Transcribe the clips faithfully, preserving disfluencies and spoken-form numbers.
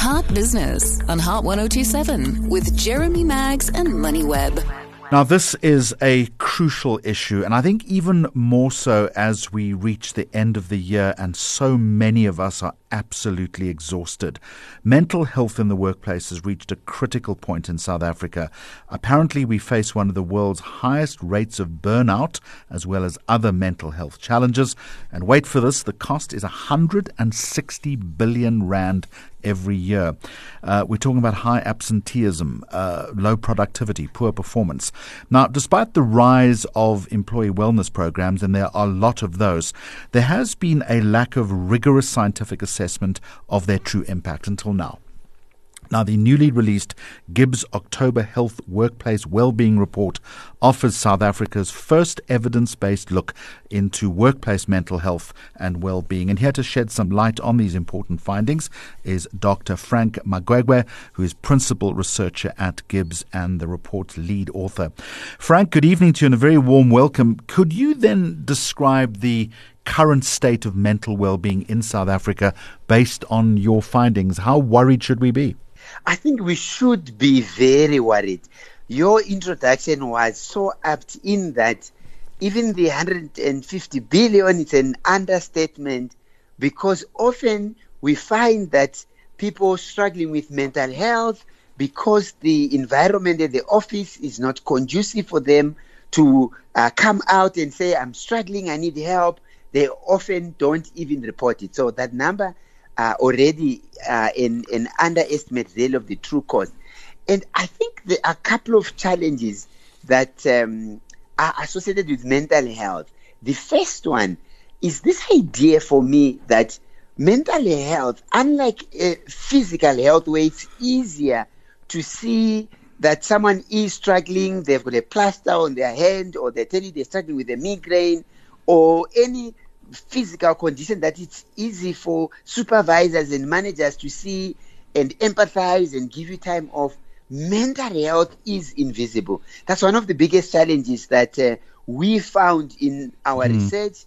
Heart Business on Heart one oh two point seven with Jeremy Maggs and MoneyWeb. Now, this is a crucial issue, and I think even more so as we reach the end of the year and so many of us are absolutely exhausted. Mental health in the workplace has reached a critical point in South Africa. Apparently, we face one of the world's highest rates of burnout, as well as other mental health challenges. And wait for this, the cost is one hundred sixty billion rand every year. Uh, we're talking about high absenteeism, uh, low productivity, poor performance. Now, despite the rise of employee wellness programs, and there are a lot of those, there has been a lack of rigorous scientific assessment of their true impact until now. Now, the newly released Gibbs October Health Workplace Wellbeing Report offers South Africa's first evidence-based look into workplace mental health and well-being. And here to shed some light on these important findings is Doctor Frank Magwegwe, who is principal researcher at Gibbs and the report's lead author. Frank, good evening to you and a very warm welcome. Could you then describe the current state of mental well-being in South Africa based on your findings? How worried should we be? I think we should be very worried. Your introduction was so apt in that even the one hundred fifty billion is an understatement, because often we find that people struggling with mental health because the environment at the office is not conducive for them to uh, come out and say, I'm struggling, I need help. They often don't even report it. So that number Uh, already uh, an, an underestimate really of the true cause. And I think there are a couple of challenges that um, are associated with mental health. The first one is this idea for me that mental health, unlike uh, physical health, where it's easier to see that someone is struggling, they've got a plaster on their hand, or they tell you they're struggling with a migraine, or any physical condition that it's easy for supervisors and managers to see and empathize and give you time off. Mental health is invisible. That's one of the biggest challenges that uh, we found in our mm. research.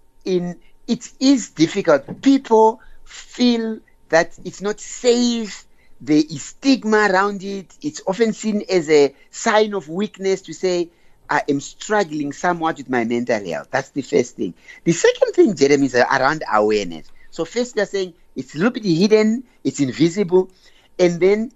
In it is difficult. People feel that it's not safe. There is stigma around it. It's often seen as a sign of weakness to say, I am struggling somewhat with my mental health. That's the first thing. The second thing, Jeremy, is around awareness. So first they're saying it's a little bit hidden, it's invisible, and then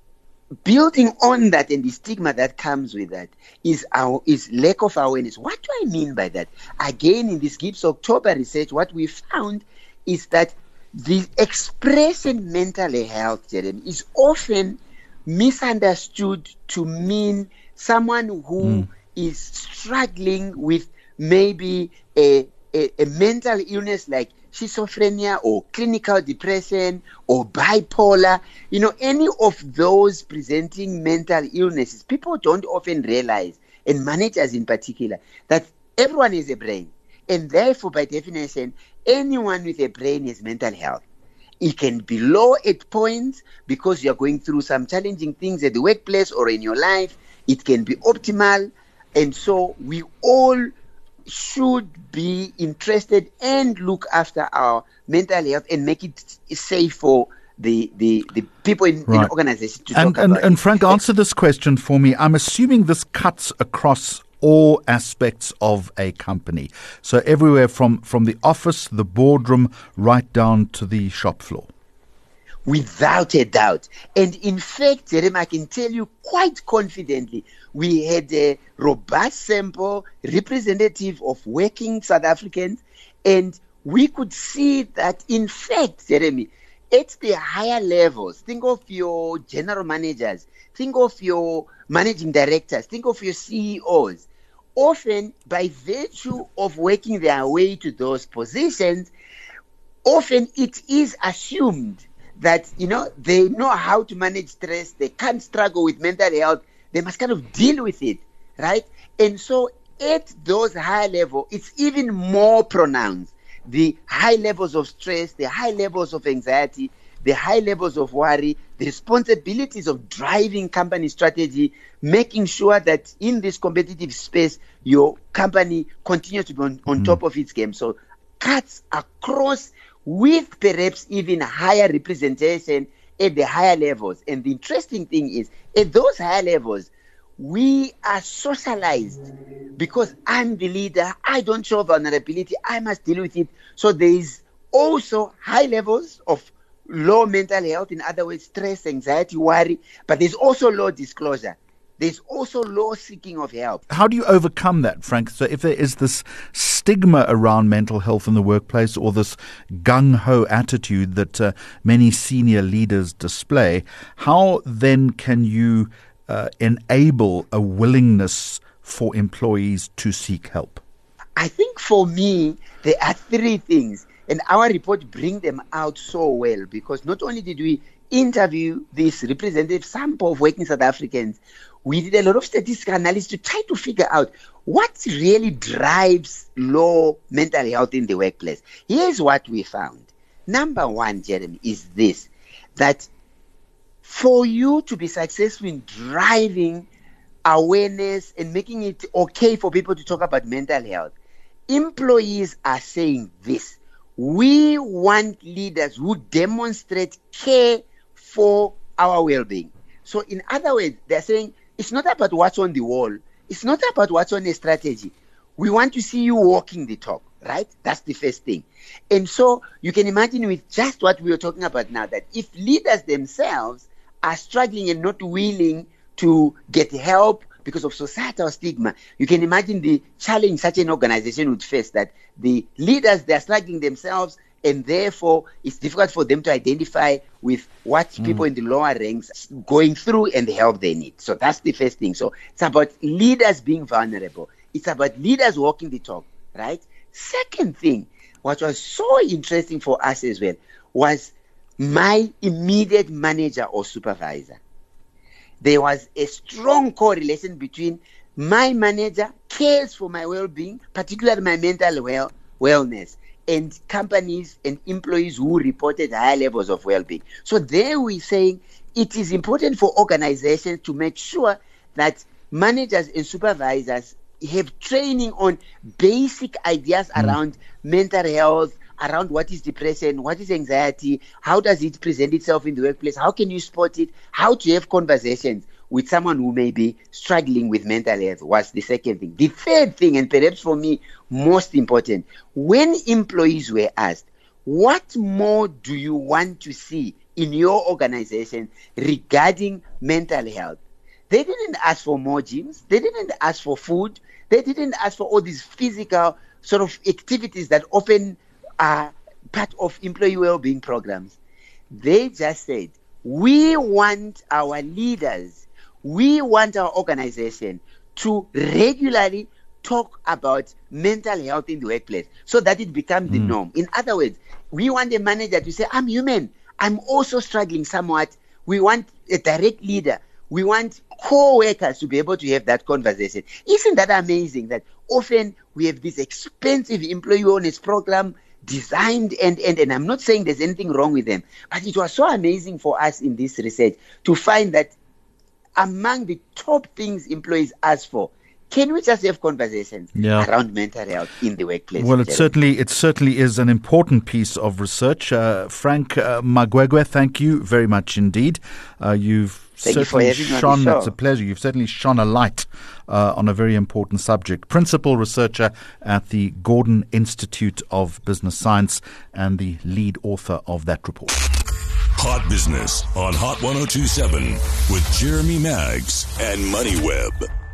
building on that and the stigma that comes with that is our is lack of awareness. What do I mean by that? Again, in this Gibbs October research, what we found is that the expression mental health, Jeremy, is often misunderstood to mean someone who mm. is struggling with maybe a, a, a mental illness like schizophrenia or clinical depression or bipolar, you know, any of those presenting mental illnesses. People don't often realize, and managers in particular, that everyone is a brain. And therefore, by definition, anyone with a brain has mental health. It can be low at points because you're going through some challenging things at the workplace or in your life. It can be optimal. And so we all should be interested and look after our mental health and make it safe for the the, the people in, right. in organizations to and, talk and, about and it. Frank, answer this question for me. I'm assuming this cuts across all aspects of a company. So everywhere from, from the office, the boardroom, right down to the shop floor. Without a doubt. And in fact, Jeremy, I can tell you quite confidently, we had a robust sample representative of working South Africans, and we could see that, in fact, Jeremy, at the higher levels, think of your general managers, think of your managing directors, think of your C E Os. Often, by virtue of working their way to those positions, often it is assumed that, you know, they know how to manage stress, they can't struggle with mental health, they must kind of deal with it, right? And so at those high levels, it's even more pronounced. The high levels of stress, the high levels of anxiety, the high levels of worry, the responsibilities of driving company strategy, making sure that in this competitive space, your company continues to be on, on mm. top of its game. So cuts across with perhaps even higher representation at the higher levels. And the interesting thing is, at those higher levels, we are socialized because I'm the leader. I don't show vulnerability. I must deal with it. So there is also high levels of low mental health, in other words, stress, anxiety, worry, but there's also low disclosure. There's also low seeking of help. How do you overcome that, Frank? So if there is this stigma around mental health in the workplace, or this gung-ho attitude that uh, many senior leaders display, how then can you uh, enable a willingness for employees to seek help? I think for me, there are three things, and our report brings them out so well, because not only did we interview this representative sample of working South Africans, we did a lot of statistical analysis to try to figure out what really drives low mental health in the workplace. Here's what we found. Number one, Jeremy, is this, that for you to be successful in driving awareness and making it okay for people to talk about mental health, employees are saying this: we want leaders who demonstrate care for our well-being. So in other words, they're saying it's not about what's on the wall. It's not about what's on a strategy. We want to see you walking the talk, right? That's the first thing. And so you can imagine with just what we are talking about now, that if leaders themselves are struggling and not willing to get help because of societal stigma, you can imagine the challenge such an organization would face, that the leaders, they're struggling themselves, and therefore it's difficult for them to identify with what mm. people in the lower ranks going through and the help they need. So that's the first thing. So it's about leaders being vulnerable. It's about leaders walking the talk, right? Second thing, what was so interesting for us as well, was my immediate manager or supervisor. There was a strong correlation between my manager cares for my well-being, particularly my mental well wellness, and companies and employees who reported higher levels of well-being. So there we're saying it is important for organizations to make sure that managers and supervisors have training on basic ideas mm. around mental health, around what is depression, what is anxiety, how does it present itself in the workplace, how can you spot it, how to have conversations with someone who may be struggling with mental health was the second thing. The third thing, and perhaps for me most important, when employees were asked, what more do you want to see in your organization regarding mental health? They didn't ask for more gyms. They didn't ask for food. They didn't ask for all these physical sort of activities that often are part of employee well-being programs. They just said, we want our leaders, we want our organization to regularly talk about mental health in the workplace so that it becomes mm. the norm. In other words, we want a manager to say, I'm human. I'm also struggling somewhat. We want a direct leader. We want co-workers to be able to have that conversation. Isn't that amazing that often we have this expensive employee wellness program designed, and, and, and I'm not saying there's anything wrong with them, but it was so amazing for us in this research to find that among the top things employees ask for, can we just have conversations yeah. around mental health in the workplace? Well, it certainly it certainly is an important piece of research. Uh, Frank uh, Magwegwe, thank you very much indeed. Uh, you've Thank certainly you for having shone, me on the show. It's a pleasure. You've certainly shone a light uh, on a very important subject. Principal researcher at the Gordon Institute of Business Science and the lead author of that report. Hot Business on Hot one oh two point seven with Jeremy Maggs and MoneyWeb.